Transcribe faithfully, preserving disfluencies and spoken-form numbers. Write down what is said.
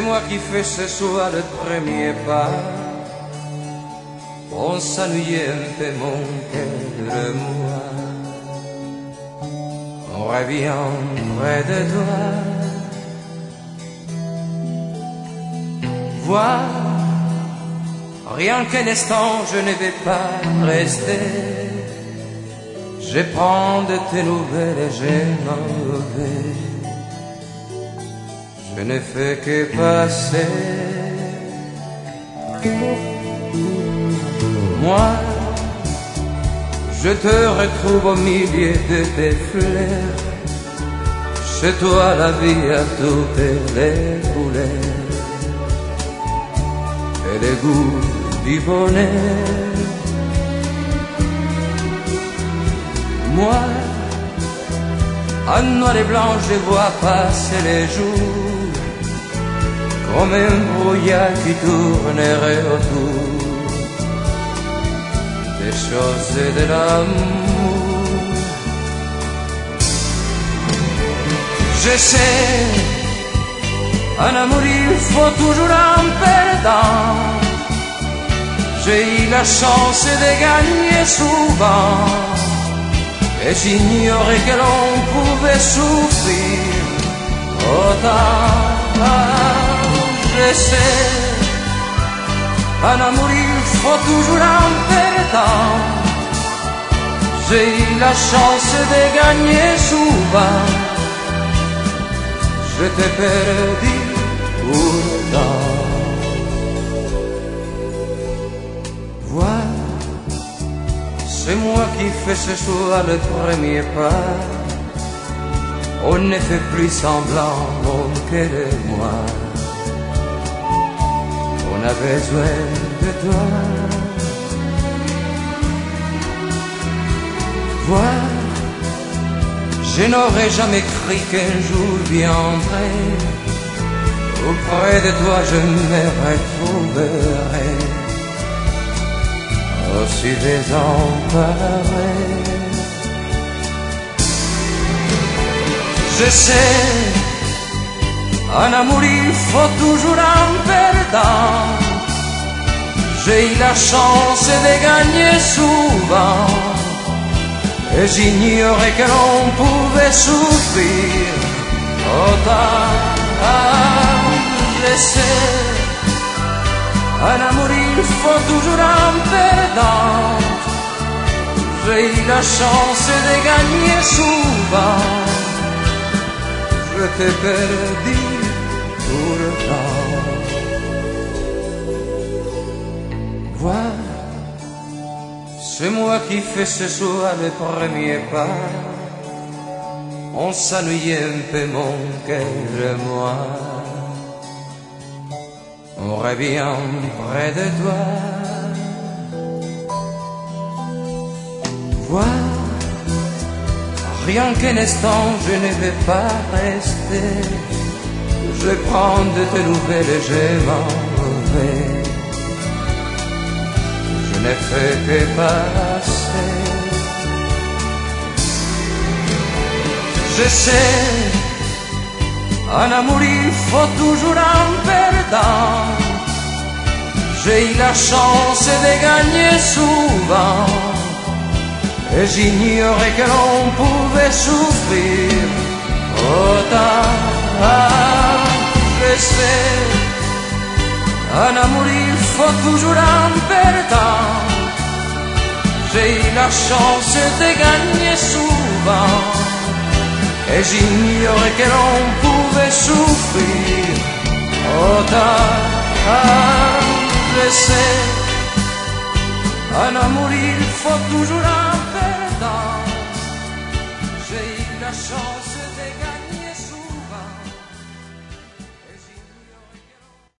moi qui fais ce soir le premier pas. On s'ennuyait un peu mon cœur et moi. On revient près de toi. Vois, rien qu'un instant je ne vais pas rester. Je prends de tes nouvelles et je m'en vais. Je ne fais que passer. Moi, je te retrouve au milieu de tes fleurs. Chez toi la vie a toutes les couleurs et le goût du bonheur. Moi, en noir et blanc, je vois passer les jours comme un brouillard qui tournerait autour des choses de l'amour. Je sais, en amour il faut toujours un perdant. J'ai eu la chance de gagner souvent, et j'ignorais que l'on pouvait souffrir autant. Je sais, en amour il faut toujours un perdant. J'ai eu la chance de gagner souvent. Je t'ai perdu pourtant. Vois, c'est moi qui fais ce soir le premier pas. On ne fait plus semblant, mon cœur et moi. On a besoin de toi. Vois, je n'aurais jamais cru qu'un jour viendrait. Auprès de toi je me retrouverai aussi désemparé. Je sais, en amour il faut toujours un perdant. J'ai eu la chance de gagner souvent, et j'ignorais que l'on pouvait souffrir autant. Je sais, en amour il faut toujours un perdant. J'ai eu la chance de gagner souvent. Je t'ai perdu pourtant. Vois, c'est moi qui fais ce soir le premier pas. On s'ennuyait un peu mon cœur et moi. On revient près de toi. Vois, rien qu'un instant je ne vais pas rester. Je prends de tes nouvelles et je m'en vais. Je ne fais que passer. Je sais, en amour il faut toujours un perdant. J'ai eu la chance de gagner souvent, et j'ignorais que l'on pouvait souffrir autant. Je sais, en amour il faut toujours un perdant. J'ai eu la chance de gagner souvent, et j'ignorais que l'on pouvait souffrir autant. Je sais, en amour il faut toujours un perdant. J'ai eu la chance